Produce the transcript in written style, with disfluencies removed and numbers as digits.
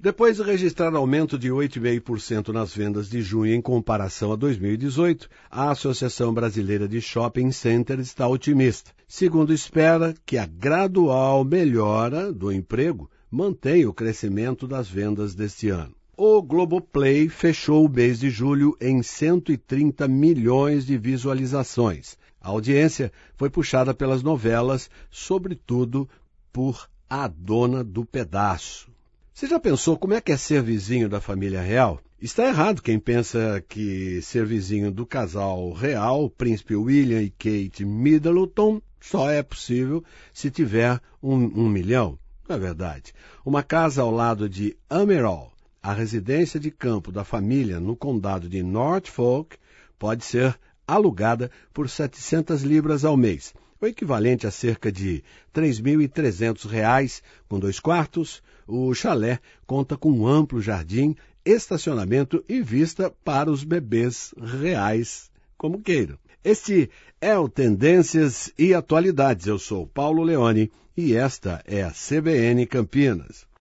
Depois de registrar aumento de 8,5% nas vendas de junho em comparação a 2018, a Associação Brasileira de Shopping Centers está otimista. Segundo espera que a gradual melhora do emprego mantenha o crescimento das vendas deste ano. O Globoplay fechou o mês de julho em 130 milhões de visualizações. A audiência foi puxada pelas novelas, sobretudo por A Dona do Pedaço. Você já pensou como é que é ser vizinho da família real? Está errado quem pensa que ser vizinho do casal real, Príncipe William e Kate Middleton, só é possível se tiver um milhão. Não é verdade. Uma casa ao lado de Emerald, a residência de campo da família no condado de Norfolk, pode ser alugada por 700 libras ao mês, o equivalente a cerca de R$ 3.300, com 2 quartos. O chalé conta com um amplo jardim, estacionamento e vista para os bebês reais, como queiram. Este é o Tendências e Atualidades. Eu sou Paulo Leone e esta é a CBN Campinas.